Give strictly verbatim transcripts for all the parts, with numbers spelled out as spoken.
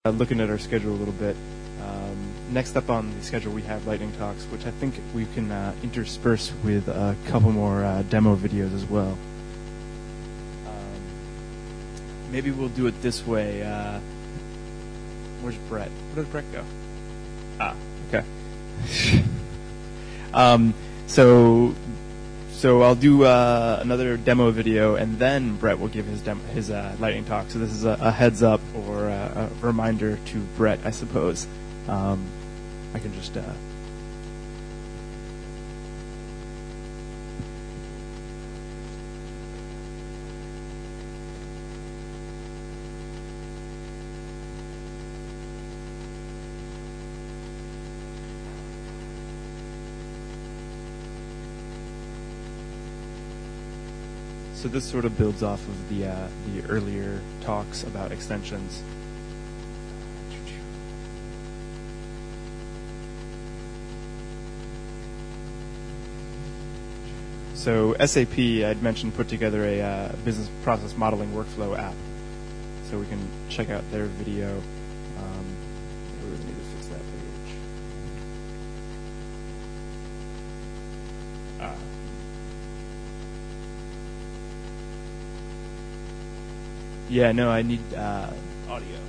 Uh, looking at our schedule a little bit. Um, next up on the schedule we have Lightning Talks, which I think we can uh, intersperse with a couple more uh, demo videos as well. Um, maybe we'll do it this way. Uh, where's Brett? Where does Brett go? Ah, okay. um, so, so I'll do uh, another demo video, and then Brett will give his dem- his uh, lightning talk. So this is a, a heads up or a, a reminder to Brett, I suppose. Um, I can just. Uh, So this sort of builds off of the uh, the earlier talks about extensions. So S A P, I'd mentioned, put together a uh, business process modeling workflow app. So we can check out their video. Um, we really need to fix that page. Ah. Yeah, no, I need uh, audio.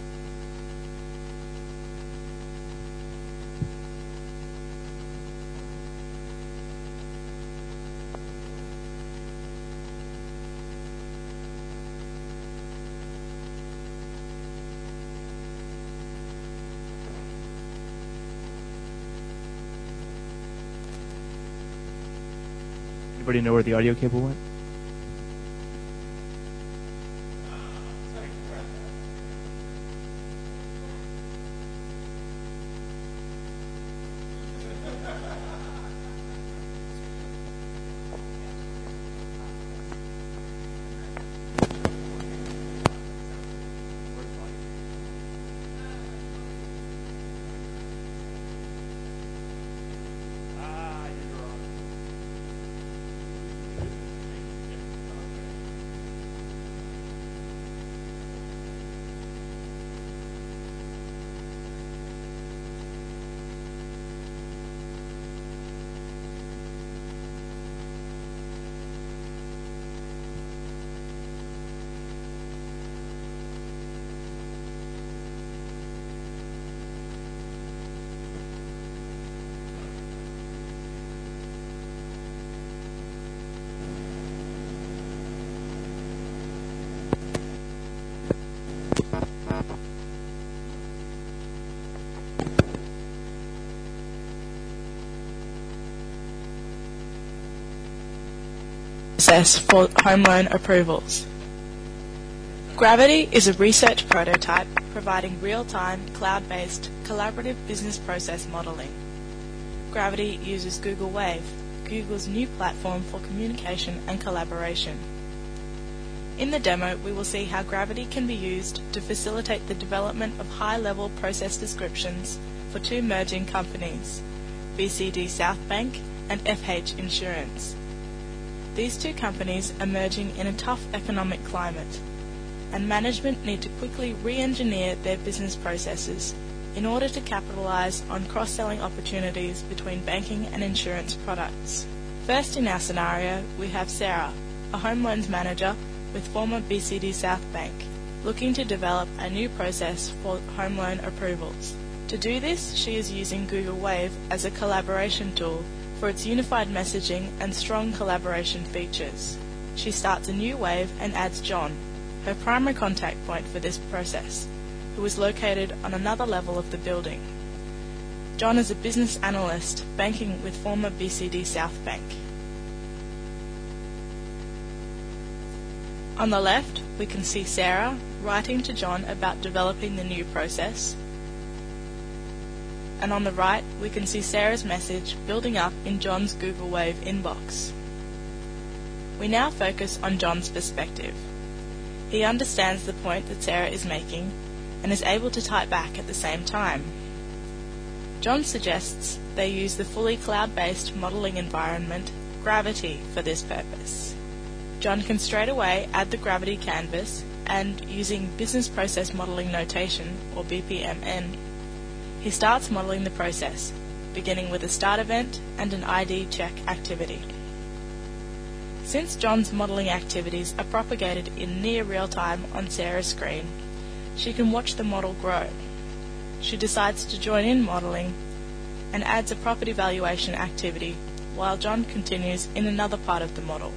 Anybody know where the audio cable went? Process for home loan approvals. Gravity is a research prototype providing real-time, cloud-based, collaborative business process modeling. Gravity uses Google Wave, Google's new platform for communication and collaboration. In the demo, we will see how Gravity can be used to facilitate the development of high-level process descriptions for two merging companies, B C D South Bank and F H Insurance. These two companies are merging in a tough economic climate, and management need to quickly re-engineer their business processes in order to capitalise on cross-selling opportunities between banking and insurance products. First in our scenario, we have Sarah, a home loans manager with former B C D South Bank, looking to develop a new process for home loan approvals. To do this, she is using Google Wave as a collaboration tool for its unified messaging and strong collaboration features. She starts a new wave and adds John, her primary contact point for this process, who is located on another level of the building. John is a business analyst banking with former B C D South Bank. On the left, we can see Sarah writing to John about developing the new process, and on the right, we can see Sarah's message building up in John's Google Wave inbox. We now focus on John's perspective. He understands the point that Sarah is making and is able to type back at the same time. John suggests they use the fully cloud-based modeling environment, Gravity, for this purpose. John can straight away add the gravity canvas and, using Business Process Modeling Notation, or B P M N, he starts modeling the process, beginning with a start event and an I D check activity. Since John's modeling activities are propagated in near real time on Sarah's screen, she can watch the model grow. She decides to join in modeling and adds a property valuation activity while John continues in another part of the model.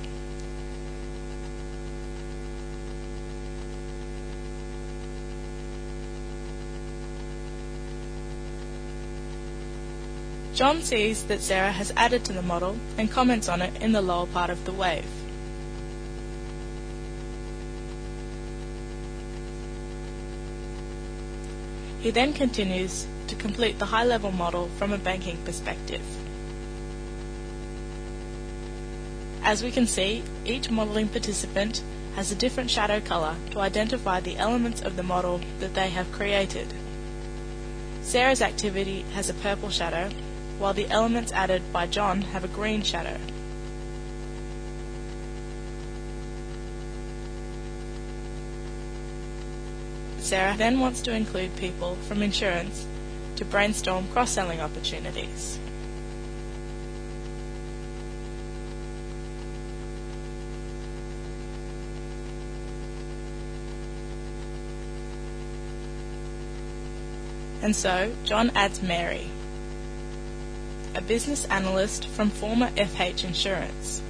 John sees that Sarah has added to the model and comments on it in the lower part of the wave. He then continues to complete the high-level model from a banking perspective. As we can see, each modeling participant has a different shadow color to identify the elements of the model that they have created. Sarah's activity has a purple shadow, while the elements added by John have a green shadow. Sarah then wants to include people from insurance to brainstorm cross-selling opportunities. And so, John adds Mary, a business analyst from former F H Insurance.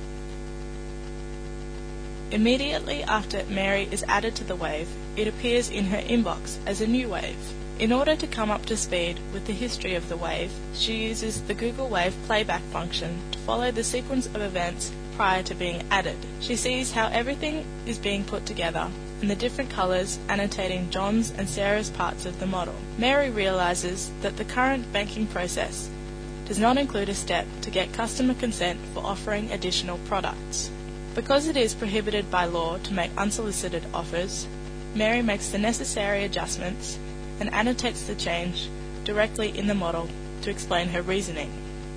Immediately after Mary is added to the wave, it appears in her inbox as a new wave. In order to come up to speed with the history of the wave, she uses the Google Wave playback function to follow the sequence of events prior to being added. She sees how everything is being put together and the different colours annotating John's and Sarah's parts of the model. Mary realises that the current banking process does not include a step to get customer consent for offering additional products. Because it is prohibited by law to make unsolicited offers, Mary makes the necessary adjustments and annotates the change directly in the model to explain her reasoning.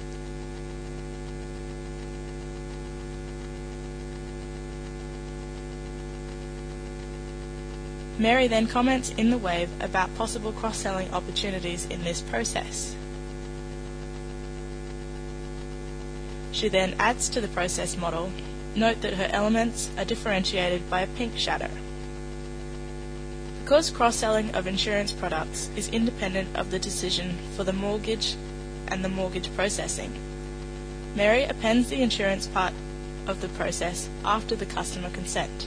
Mary then comments in the wave about possible cross-selling opportunities in this process. She then adds to the process model. Note that her elements are differentiated by a pink shadow. Because cross-selling of insurance products is independent of the decision for the mortgage and the mortgage processing, Mary appends the insurance part of the process after the customer consent.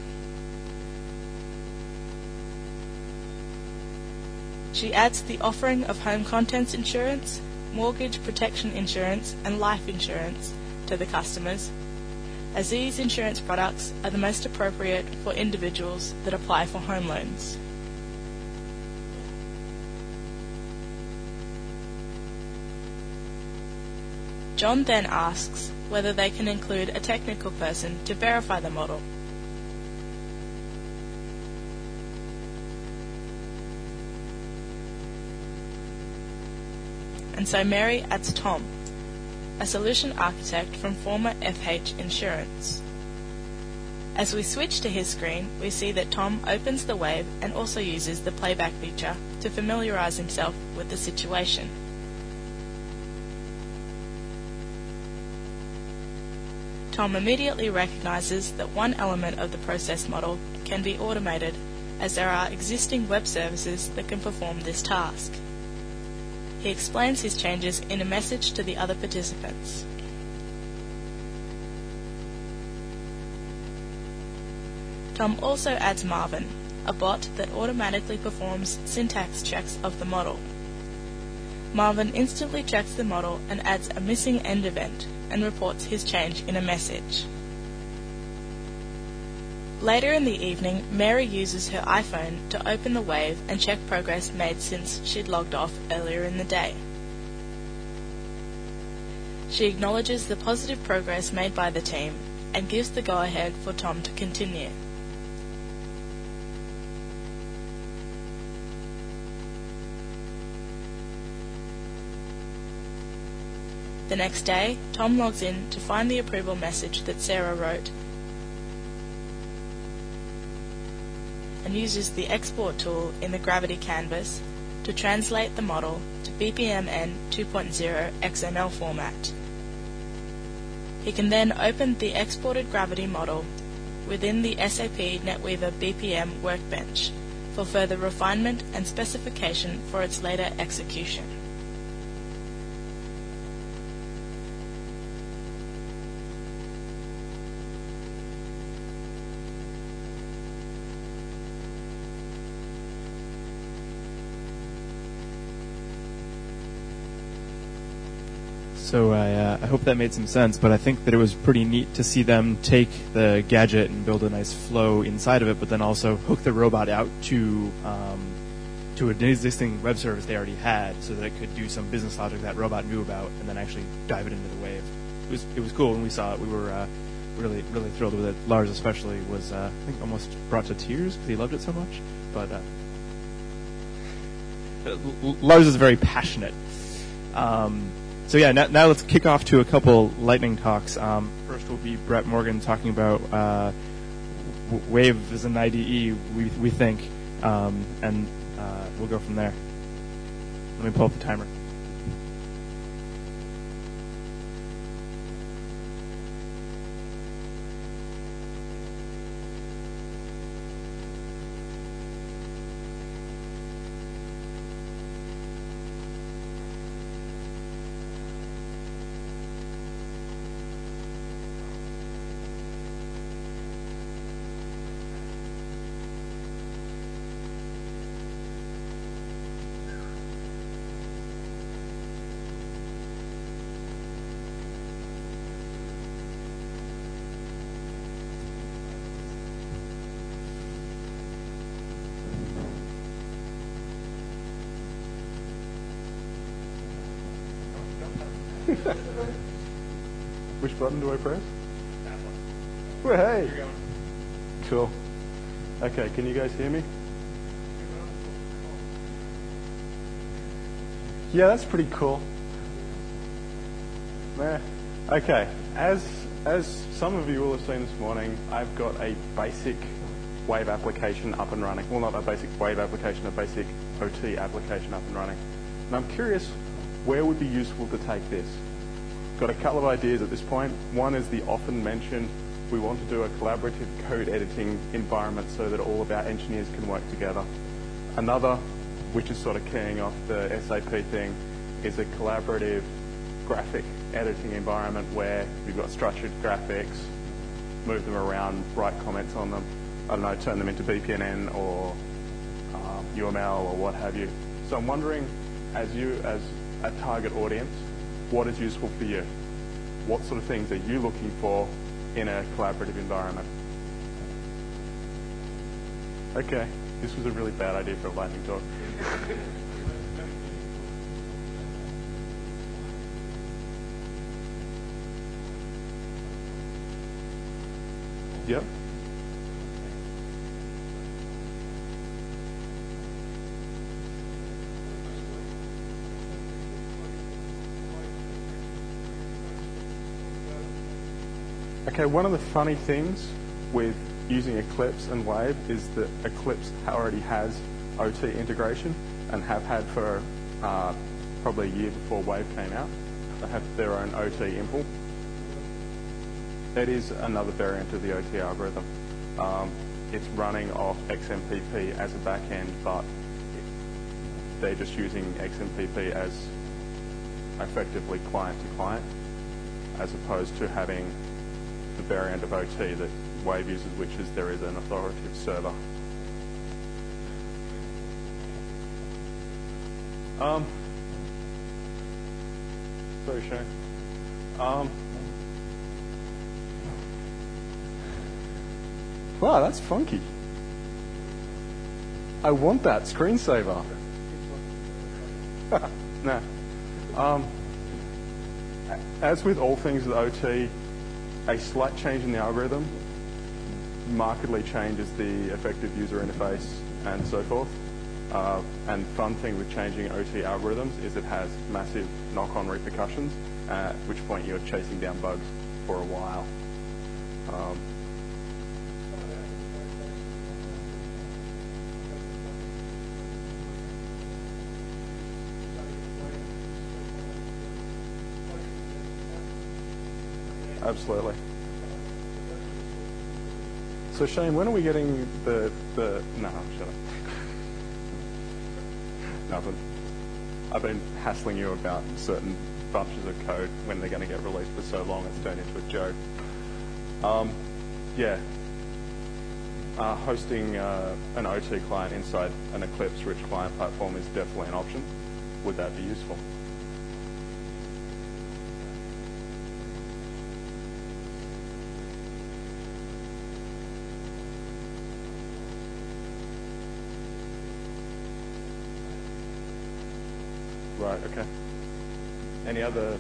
She adds the offering of home contents insurance, mortgage protection insurance, and life insurance to the customers, as these insurance products are the most appropriate for individuals that apply for home loans. John then asks whether they can include a technical person to verify the model. And so Mary adds Tom, a solution architect from former F H Insurance. As we switch to his screen, we see that Tom opens the wave and also uses the playback feature to familiarize himself with the situation. Tom immediately recognizes that one element of the process model can be automated, as there are existing web services that can perform this task. He explains his changes in a message to the other participants. Tom also adds Marvin, a bot that automatically performs syntax checks of the model. Marvin instantly checks the model and adds a missing end event and reports his change in a message. Later in the evening, Mary uses her iPhone to open the wave and check progress made since she'd logged off earlier in the day. She acknowledges the positive progress made by the team and gives the go-ahead for Tom to continue. The next day, Tom logs in to find the approval message that Sarah wrote and uses the export tool in the Gravity canvas to translate the model to B P M N two point oh X M L format. He can then open the exported Gravity model within the S A P NetWeaver B P M workbench for further refinement and specification for its later execution. So I, uh, I hope that made some sense, but I think that it was pretty neat to see them take the gadget and build a nice flow inside of it, but then also hook the robot out to um, to an existing web service they already had, so that it could do some business logic that robot knew about, and then actually dive it into the wave. It was it was cool when we saw it. We were uh, really really thrilled with it. Lars especially was uh, I think almost brought to tears because he loved it so much. But uh, Lars is very passionate. Um, So yeah, now, now let's kick off to a couple lightning talks. Um, first will be Brett Morgan talking about uh, w- Wave as an I D E, we we think, um, and uh, we'll go from there. Let me pull up the timer. Which button do I press? That one. Well, hey. Cool. Okay, can you guys hear me? Yeah, that's pretty cool. Yeah. Okay, as as some of you will have seen this morning, I've got a basic Wave application up and running. Well, not a basic Wave application, a basic O T application up and running. And I'm curious, where would be useful to take this? Got a couple of ideas at this point. One is the often mentioned, we want to do a collaborative code editing environment so that all of our engineers can work together. Another, which is sort of keying off the S A P thing, is a collaborative graphic editing environment where you've got structured graphics, move them around, write comments on them, I don't know, turn them into B P N N or uh, U M L or what have you. So I'm wondering, as you, as a target audience, what is useful for you? What sort of things are you looking for in a collaborative environment? Okay, this was a really bad idea for a lightning talk. Yep. Okay, one of the funny things with using Eclipse and Wave is that Eclipse already has O T integration and have had for uh, probably a year before Wave came out. They have their own O T impl. It is another variant of the O T algorithm. Um, it's running off X M P P as a backend, but they're just using X M P P as effectively client to client, as opposed to having the variant of O T that Wave uses, which is there is an authoritative server. Um, sorry, Shane. Um, wow, that's funky. I want that screensaver. No. Um, as with all things with O T, a slight change in the algorithm markedly changes the effective user interface and so forth. Uh, and fun thing with changing O T algorithms is it has massive knock-on repercussions, at which point you're chasing down bugs for a while. Um, absolutely. So Shane, when are we getting the the? No, shut up. Nothing. I've been hassling you about certain bunches of code when they're going to get released for so long it's turned into a joke. Um, yeah. Uh, hosting uh, an O T client inside an Eclipse-rich client platform is definitely an option. Would that be useful? Right, okay. Any other?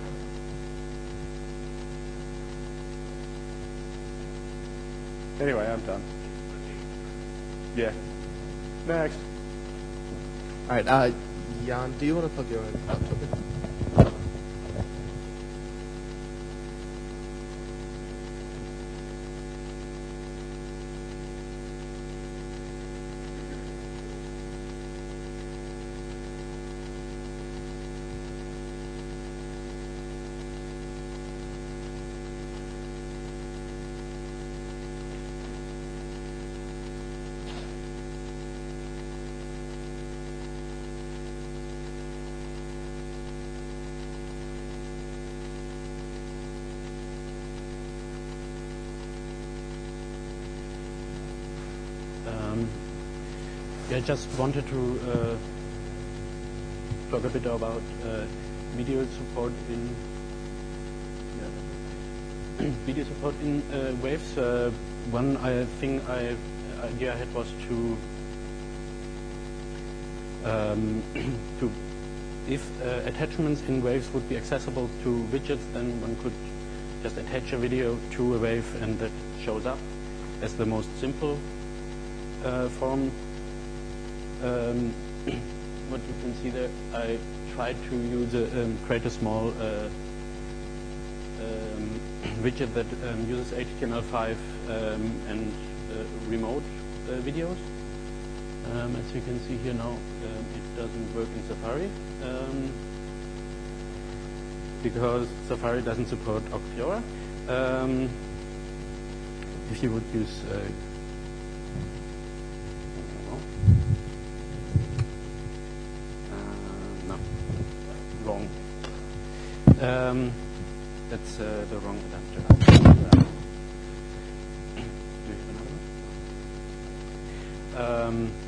Anyway, I'm done. Yeah. Next. All right, uh, Jan, do you want to plug your laptop in? I just wanted to uh, talk a bit about uh, video support in yeah, video support in uh, Waves. Uh, one I thing I idea I had was to um, to if uh, attachments in Waves would be accessible to widgets, then one could just attach a video to a wave and that shows up as the most simple uh, form. Um, what you can see there, I tried to use a, um, create a small uh, um, widget that um, uses H T M L five um, and uh, remote uh, videos. Um, as you can see here now, um, it doesn't work in Safari um, because Safari doesn't support Octeora. Um, if you would use uh, wrong. Um, that's uh, the wrong adapter. Do you have another one? Um,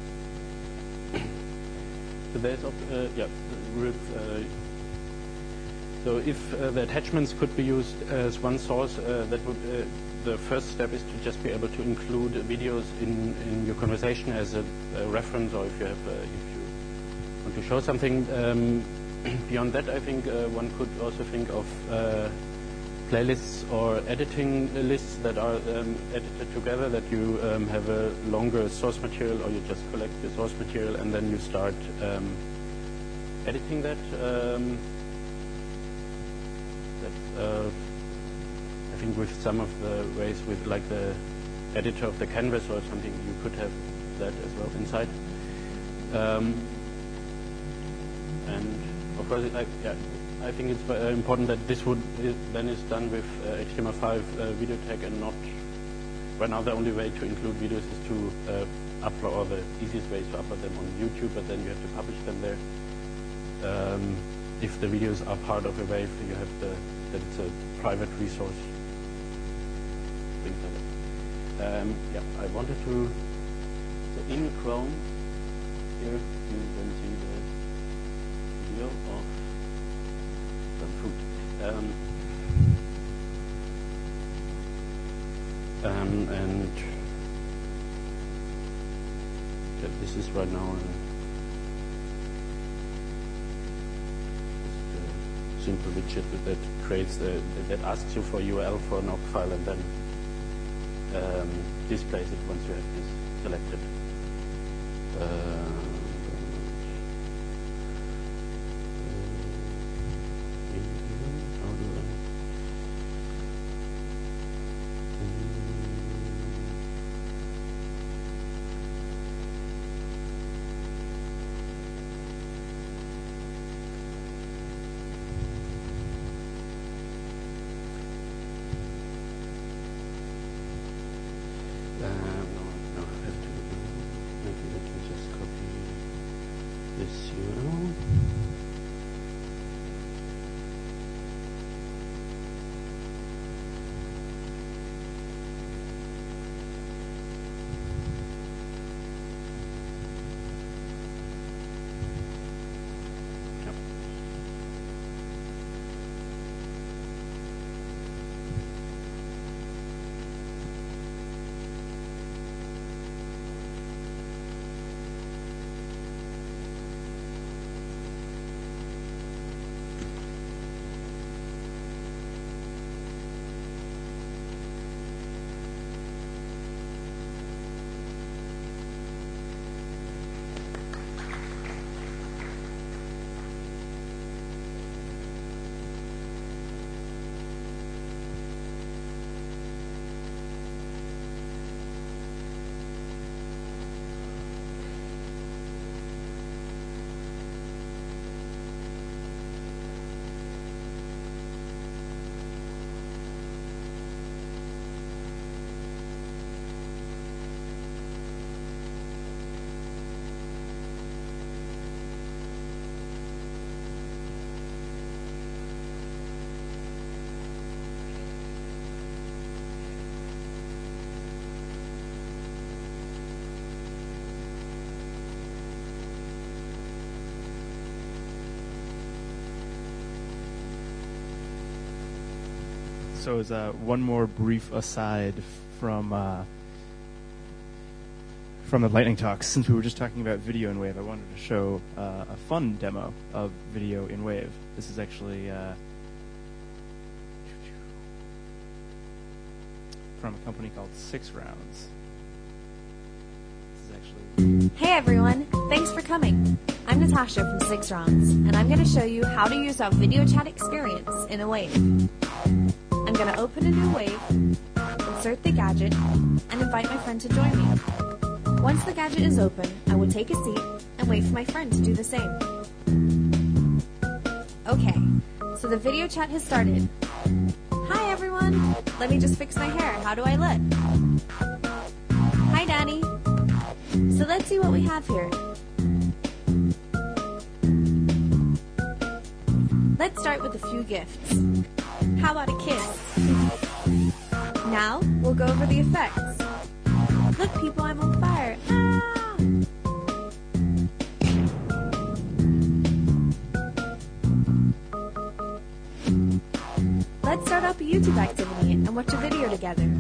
so there's uh, yeah. Uh, so if uh, the attachments could be used as one source, uh, that would uh, the first step is to just be able to include videos in, in your conversation as a, a reference, or if you have uh, if you want to show something. Um, Beyond that, I think uh, one could also think of uh, playlists or editing lists that are um, edited together, that you um, have a longer source material, or you just collect the source material and then you start um, editing that. Um, that uh, I think with some of the ways, with like the editor of the canvas or something, you could have that as well inside. Um, and Of course, I, yeah, I think it's uh, important that this would is, then is done with uh, H T M L five uh, video tag and not. Right now, the only way to include videos is to uh, upload, or the easiest way is to upload them on YouTube, but then you have to publish them there. Um, if the videos are part of a wave, you have the that it's a private resource. Things like that. Um, yeah, I wanted to. So in Chrome, here you can see the of some food. Um, um, and yeah, this is right now a, a simple widget that creates the, that asks you for U R L for an O C file and then um, displays it once you have this selected. Uh, resume. Yep. So as uh, one more brief aside from uh, from the lightning talks, since we were just talking about video in Wave, I wanted to show uh, a fun demo of video in Wave. This is actually uh, from a company called Six Rounds. This is actually Hey everyone, thanks for coming. I'm Natasha from Six Rounds, and I'm going to show you how to use our video chat experience in a Wave. I'm going to open a new Wave, insert the gadget, and invite my friend to join me. Once the gadget is open, I will take a seat and wait for my friend to do the same. Okay, so the video chat has started. Hi everyone, let me just fix my hair. How do I look? Hi Danny. So let's see what we have here. Let's start with a few gifts. How about a kiss? Now, we'll go over the effects. Look people, I'm on fire. Ah! Let's start up a YouTube activity and watch a video together.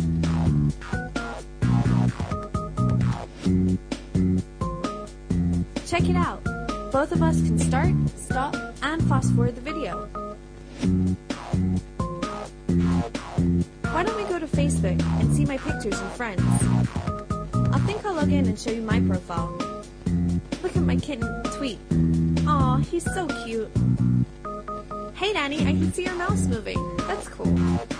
Check it out. Both of us can start, stop, and fast forward the video. Why don't we go to Facebook and see my pictures and friends? I think I'll log in and show you my profile. Look at my kitten, Tweet. Aw, he's so cute. Hey Danny, I can see your mouse moving. That's cool.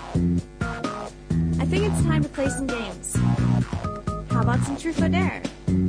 I think it's time to play some games. How about some Truth or Dare?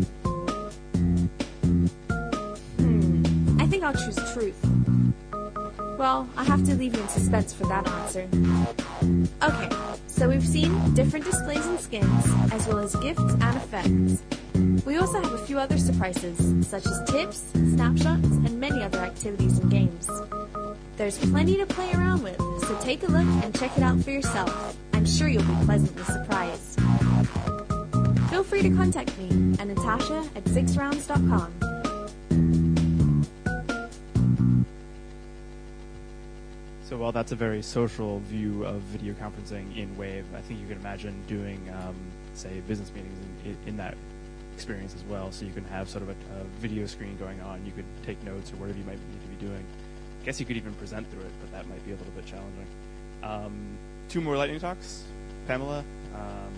Hmm, I think I'll choose Truth. Well, I'll have to leave you in suspense for that answer. Okay, so we've seen different displays and skins, as well as gifts and effects. We also have a few other surprises, such as tips, snapshots, and many other activities and games. There's plenty to play around with, so take a look and check it out for yourself. I'm sure you'll be pleasantly surprised. Feel free to contact me at natasha at six rounds dot com. So while that's a very social view of video conferencing in Wave, I think you can imagine doing, um, say, business meetings in, in that experience as well. So you can have sort of a, a video screen going on. You could take notes or whatever you might need to be doing. I guess you could even present through it, but that might be a little bit challenging. Um, two more lightning talks. Pamela. Um,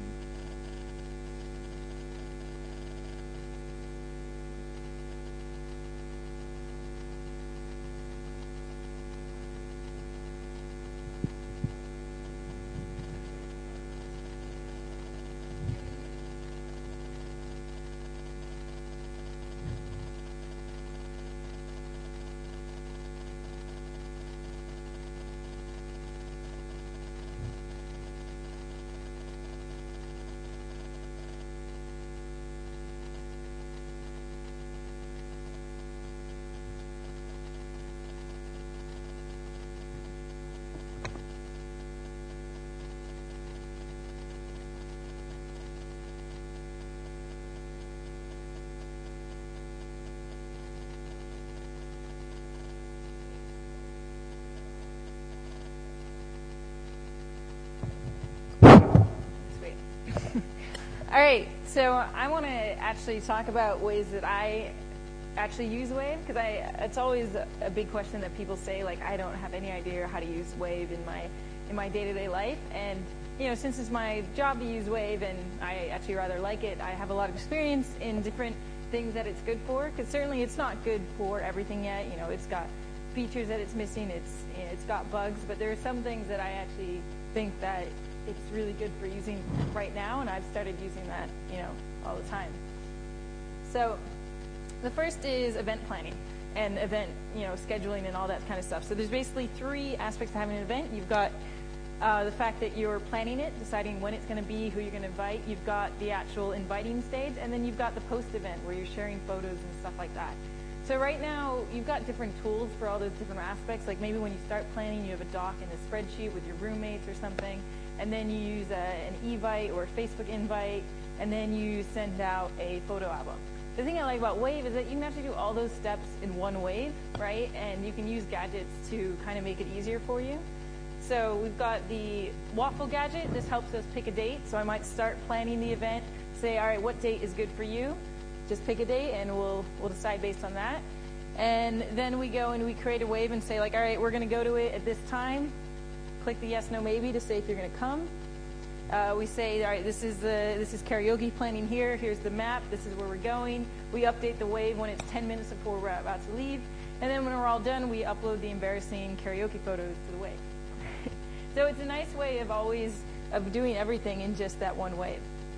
All right, so I want to actually talk about ways that I actually use Wave, because I it's always a big question that people say, like, I don't have any idea how to use Wave in my in my day-to-day life. And you know, since it's my job to use Wave, and I actually rather like it, I have a lot of experience in different things that it's good for. Because certainly it's not good for everything yet. You know, it's got features that it's missing. It's it's got bugs, but there are some things that I actually think that it's really good for using right now, and I've started using that, you know, all the time. So the first is event planning and event, you know, scheduling and all that kind of stuff. So there's basically three aspects to having an event. You've got uh, the fact that you're planning it, deciding when it's going to be, who you're going to invite. You've got the actual inviting stage, and then you've got the post-event where you're sharing photos and stuff like that. So right now, you've got different tools for all those different aspects. Like maybe when you start planning, you have a doc and a spreadsheet with your roommates or something, and then you use a, an Evite or a Facebook invite, and then you send out a photo album. The thing I like about Wave is that you can actually do all those steps in one Wave, right? And you can use gadgets to kind of make it easier for you. So we've got the waffle gadget. This helps us pick a date. So I might start planning the event, say, all right, what date is good for you? Just pick a date, and we'll we'll decide based on that. And then we go and we create a Wave and say, like, all right, we're going to go to it at this time. Click the yes, no, maybe to say if you're going to come. Uh, we say, all right, this is the this is karaoke planning here. Here's the map. This is where we're going. We update the Wave when it's ten minutes before we're about to leave. And then when we're all done, we upload the embarrassing karaoke photos to the Wave. So it's a nice way of always of doing everything in just that one Wave.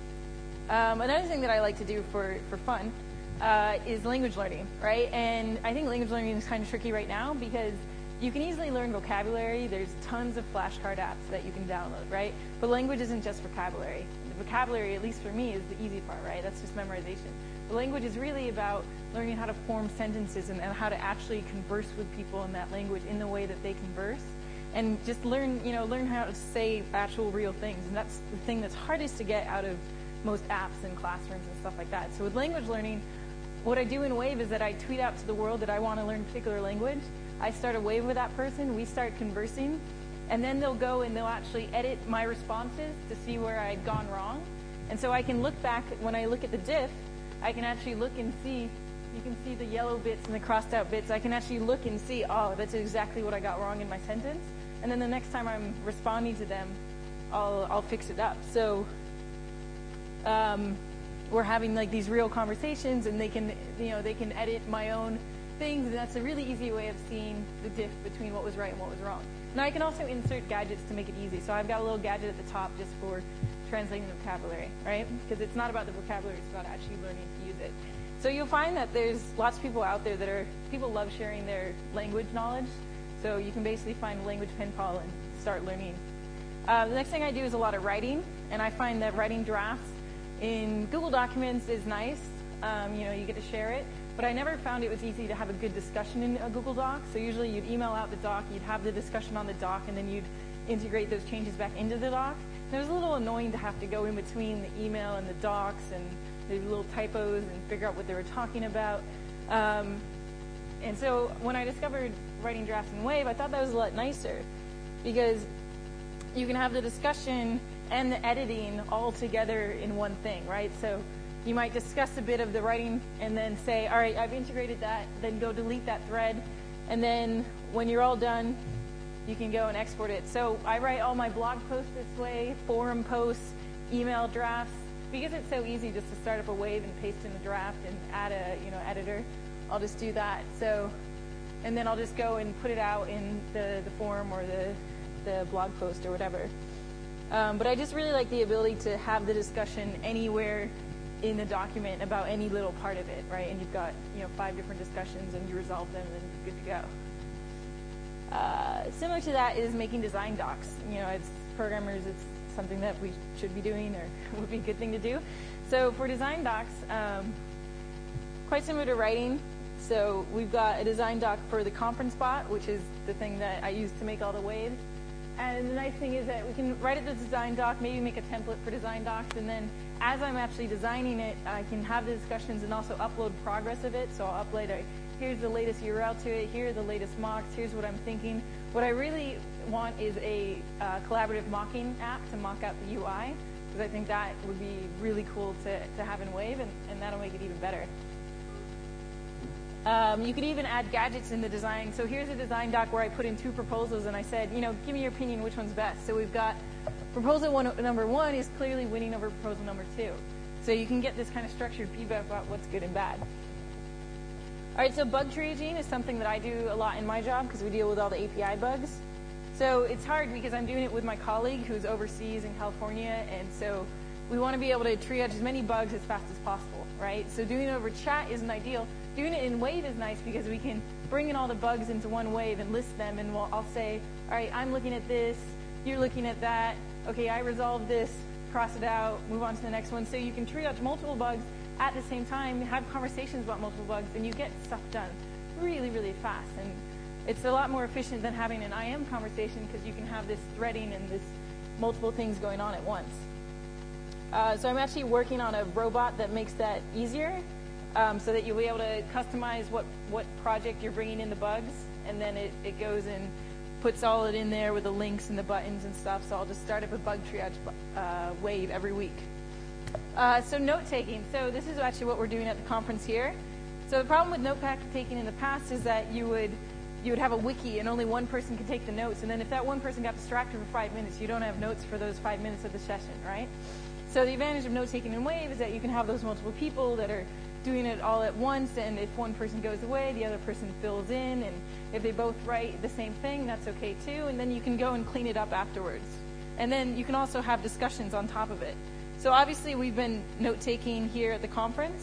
Um, another thing that I like to do for, for fun uh, is language learning, right? And I think language learning is kind of tricky right now because you can easily learn vocabulary. There's tons of flashcard apps that you can download, right? But language isn't just vocabulary. The vocabulary, at least for me, is the easy part, right? That's just memorization. The language is really about learning how to form sentences and, and how to actually converse with people in that language in the way that they converse. And just learn, you know, learn how to say actual real things. And that's the thing that's hardest to get out of most apps and classrooms and stuff like that. So with language learning, what I do in Wave is that I tweet out to the world that I want to learn a particular language. I start a Wave with that person. We start conversing. And then they'll go and they'll actually edit my responses to see where I'd gone wrong. And so I can look back, when I look at the diff, I can actually look and see, you can see the yellow bits and the crossed out bits. I can actually look and see, oh, that's exactly what I got wrong in my sentence. And then the next time I'm responding to them, I'll, I'll fix it up. So um, we're having like these real conversations, and they can, you know, they can edit my own things, and that's a really easy way of seeing the diff between what was right and what was wrong. Now I can also insert gadgets to make it easy. So I've got a little gadget at the top just for translating the vocabulary, right? Because it's not about the vocabulary, it's about actually learning to use it. So you'll find that there's lots of people out there that are, people love sharing their language knowledge. So you can basically find a language pen pal and start learning. Uh, the next thing I do is a lot of writing, and I find that writing drafts in Google Documents is nice. Um, you know, you get to share it. But I never found it was easy to have a good discussion in a Google Doc. So usually you'd email out the doc, you'd have the discussion on the doc, and then you'd integrate those changes back into the doc. And it was a little annoying to have to go in between the email and the docs and the little typos and figure out what they were talking about. Um, and so when I discovered writing drafts in Wave, I thought that was a lot nicer because you can have the discussion and the editing all together in one thing, right? So you might discuss a bit of the writing and then say, all right, I've integrated that, then go delete that thread. And then when you're all done, you can go and export it. So I write all my blog posts this way, forum posts, email drafts. Because it's so easy just to start up a Wave and paste in a draft and add a, you know, editor, I'll just do that. So, and then I'll just go and put it out in the, the forum or the, the blog post or whatever. Um, but I just really like the ability to have the discussion anywhere in the document about any little part of it, right? And you've got, you know, five different discussions and you resolve them and you're good to go. Uh, similar to that is making design docs. You know, as programmers, it's something that we should be doing or would be a good thing to do. So for design docs, um, quite similar to writing. So we've got a design doc for the conference bot, which is the thing that I use to make all the waves. And the nice thing is that we can write it the design doc, maybe make a template for design docs, and then as I'm actually designing it, I can have the discussions and also upload progress of it. So I'll upload a, here's the latest U R L to it, here are the latest mocks, here's what I'm thinking. What I really want is a uh, collaborative mocking app to mock out the U I, because I think that would be really cool to, to have in Wave, and, and that'll make it even better. Um, you could even add gadgets in the design. So here's a design doc where I put in two proposals, and I said, you know, give me your opinion, which one's best. So we've got proposal one, number one is clearly winning over proposal number two. So you can get this kind of structured feedback about what's good and bad. All right, so bug triaging is something that I do a lot in my job because we deal with all the A P I bugs. So it's hard because I'm doing it with my colleague who's overseas in California, and so we want to be able to triage as many bugs as fast as possible, right? So doing it over chat isn't ideal. Doing it in Wave is nice because we can bring in all the bugs into one Wave and list them, and we'll, I'll say, all right, I'm looking at this, you're looking at that, okay, I resolved this, cross it out, move on to the next one. So you can triage multiple bugs at the same time, have conversations about multiple bugs, and you get stuff done really, really fast. And it's a lot more efficient than having an I M conversation because you can have this threading and this multiple things going on at once. Uh, so I'm actually working on a robot that makes that easier. Um, so that you'll be able to customize what, what project you're bringing in the bugs, and then it, it goes and puts all it in there with the links and the buttons and stuff. So I'll just start up a bug triage uh, Wave every week. Uh, so note-taking. So this is actually what we're doing at the conference here. So the problem with note-taking in the past is that you would you would have a wiki and only one person could take the notes, and then if that one person got distracted for five minutes, you don't have notes for those five minutes of the session, right? So the advantage of note-taking in Wave is that you can have those multiple people that are doing it all at once, and if one person goes away, the other person fills in, and if they both write the same thing, that's okay too, and then you can go and clean it up afterwards. And then you can also have discussions on top of it. So obviously we've been note-taking here at the conference.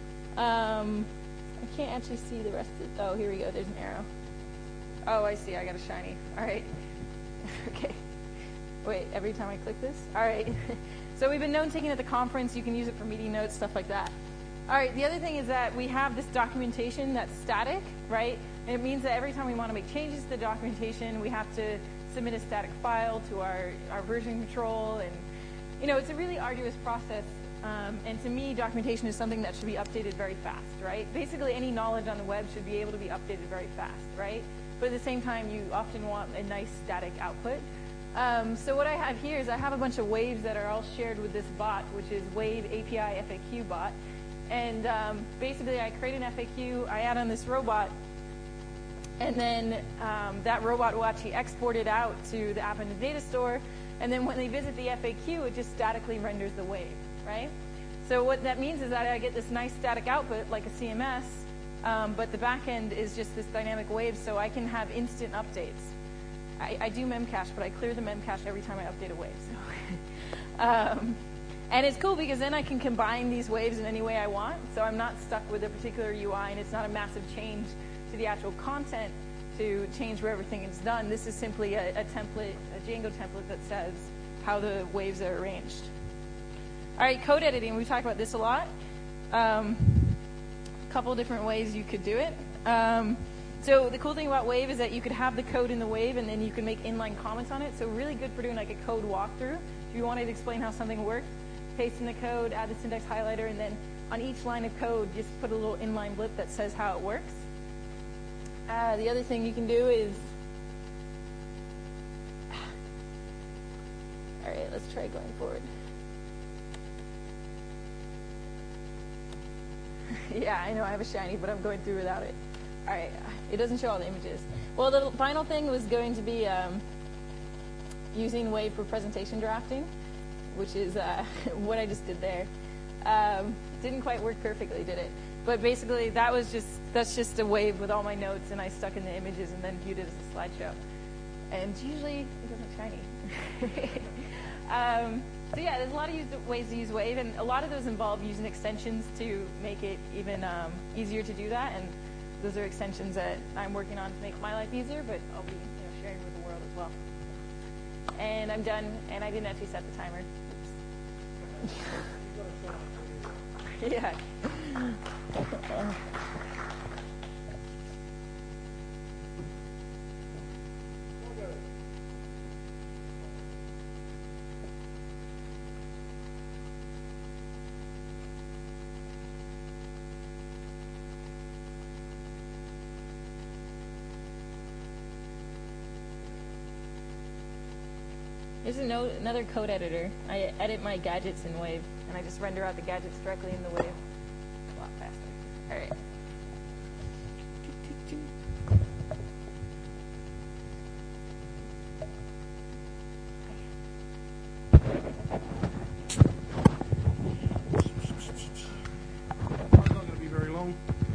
Um, I can't actually see the rest of it. Oh, here we go. There's an arrow. Oh, I see. I got a shiny. All right. Okay. Wait, every time I click this? All right. So we've been note-taking at the conference. You can use it for meeting notes, stuff like that. All right, the other thing is that we have this documentation that's static, right? And it means that every time we want to make changes to the documentation, we have to submit a static file to our, our version control. And, you know, it's a really arduous process. Um, and to me, documentation is something that should be updated very fast, right? Basically, any knowledge on the web should be able to be updated very fast, right? But at the same time, you often want a nice static output. Um, so what I have here is I have a bunch of waves that are all shared with this bot, which is Wave A P I F A Q bot. And um, basically, I create an F A Q, I add on this robot, and then um, that robot will actually export it out to the app in the data store. And then when they visit the F A Q, it just statically renders the wave, right? So what that means is that I get this nice static output like a C M S, um, but the back end is just this dynamic wave, so I can have instant updates. I, I do memcache, but I clear the memcache every time I update a wave. So. um, And it's cool because then I can combine these waves in any way I want. So I'm not stuck with a particular U I, and it's not a massive change to the actual content to change where everything is done. This is simply a, a template, a Django template that says how the waves are arranged. All right, code editing. We talk about this a lot. Um, a couple different ways you could do it. Um, so the cool thing about Wave is that you could have the code in the Wave, and then you can make inline comments on it. So really good for doing like a code walkthrough. If you wanted to explain how something worked, paste in the code, add the syntax highlighter, and then on each line of code, just put a little inline blip that says how it works. Uh, the other thing you can do is, all right, let's try going forward. Yeah, I know I have a shiny, but I'm going through without it. All right, it doesn't show all the images. Well, the final thing was going to be um, using Wave for presentation drafting, which is uh, what I just did there. Um, didn't quite work perfectly, did it? But basically, that was just that's just a wave with all my notes, and I stuck in the images and then viewed it as a slideshow. And usually, it doesn't shiny. um, so yeah, there's a lot of use, ways to use Wave, and a lot of those involve using extensions to make it even um, easier to do that. And those are extensions that I'm working on to make my life easier, but I'll be you know, sharing with the world as well. And I'm done, and I didn't actually set the timer. Yeah. This is no, another code editor. I edit my gadgets in Wave, and I just render out the gadgets directly in the Wave. A lot faster. All right. It's not going to be very long.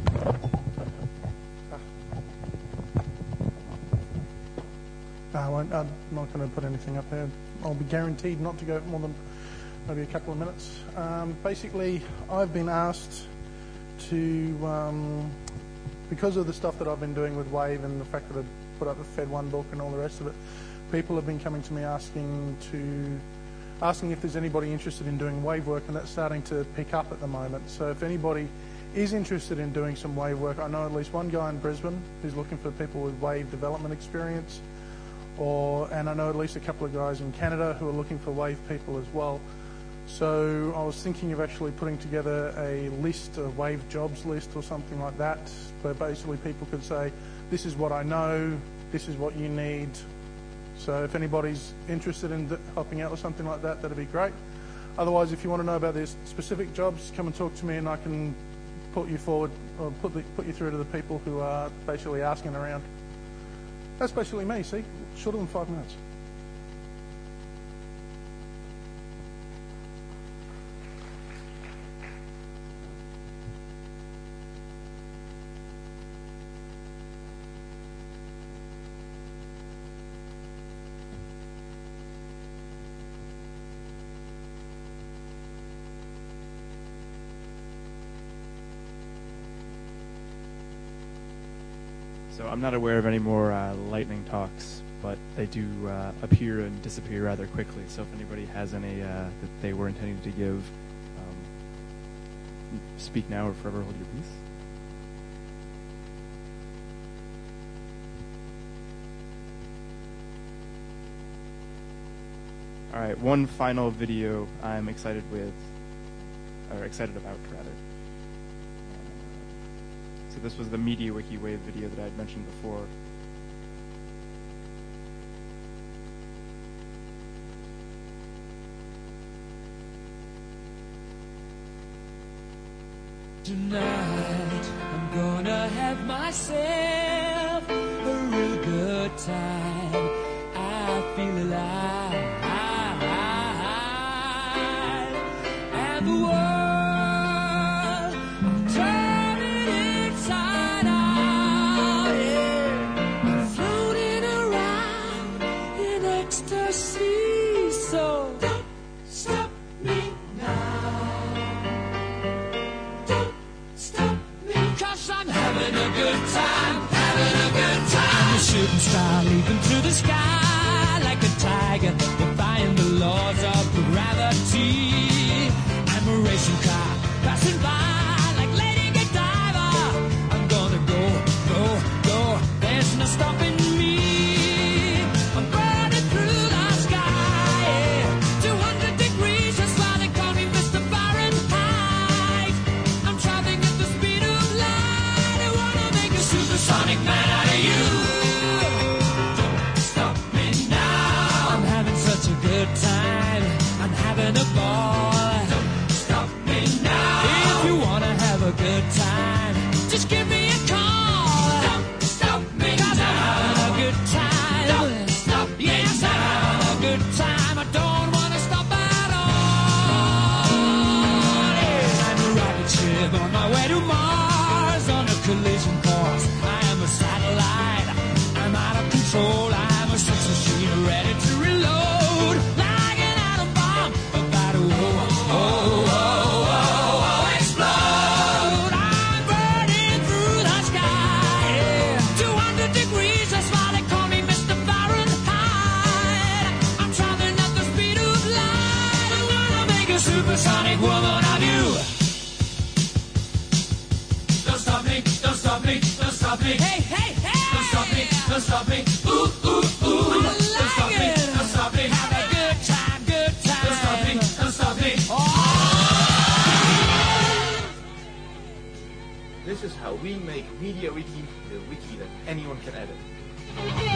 No, I won't, I'm not going to put anything up there. I'll be guaranteed not to go more than maybe a couple of minutes. Um, basically, I've been asked to, um, because of the stuff that I've been doing with Wave and the fact that I've put up the Fed one book and all the rest of it, people have been coming to me asking to, asking if there's anybody interested in doing Wave work, and that's starting to pick up at the moment. So if anybody is interested in doing some Wave work, I know at least one guy in Brisbane who's looking for people with Wave development experience. Or, and I know at least a couple of guys in Canada who are looking for Wave people as well. So I was thinking of actually putting together a list, a Wave jobs list or something like that, where basically people could say, this is what I know, this is what you need. So if anybody's interested in helping out with something like that, that'd be great. Otherwise, if you want to know about these specific jobs, come and talk to me and I can put you forward, or put, the, put you through to the people who are basically asking around. That's basically me, see? Shorter than five minutes. So I'm not aware of any more uh, lightning talks, but they do uh, appear and disappear rather quickly. So if anybody has any uh, that they were intending to give, um, speak now or forever hold your peace. All right, one final video I'm excited with, or excited about rather. So this was the MediaWiki Wave video that I had mentioned before. Tonight I'm gonna have myself a real good time. I feel alive, and the world I'm turning inside out. Yeah. I'm floating around in ecstasy. So don't stop me now. I'm having a good time, having a good time. I'm a shooting star leaping through the sky like a tiger, defying the laws of gravity. I'm a racing car passing by like Lady Godiva. I'm gonna go, go, go. There's no stopping me. I'm burning through the sky, yeah. two hundred degrees, that's why they call me Mister Fahrenheit. I'm traveling at the speed of light. I wanna make a supersonic man out of you. Don't stop me now. I'm having such a good time. I'm having a ball. Don't stop me now. If you wanna have a good time, just give me a call. Don't stop me 'cause now. I'm having a good time. Don't stop me yes, now. I'm having a good time. I don't wanna stop at all. Yeah. I'm a rocket ship on my way to Mars on a collision course. I am a satellite. I'm out of control. I'm a sex machine ready to reload. Like an atom bomb about to oh, oh, oh, oh, oh, explode. I'm burning through the sky. Yeah. two hundred degrees, that's why they call me Mister Fahrenheit. I'm traveling at the speed of light. I wanna make a supersonic woman of you. Don't stop me, don't stop me, don't stop me. Hey, hey, hey! Don't stop me, don't stop me. Ooh, ooh, ooh. I like don't stop it. me, don't stop me. Have a good time, good time. Don't stop me, don't stop me. Oh! This is how we make MediaWiki the wiki that anyone can edit.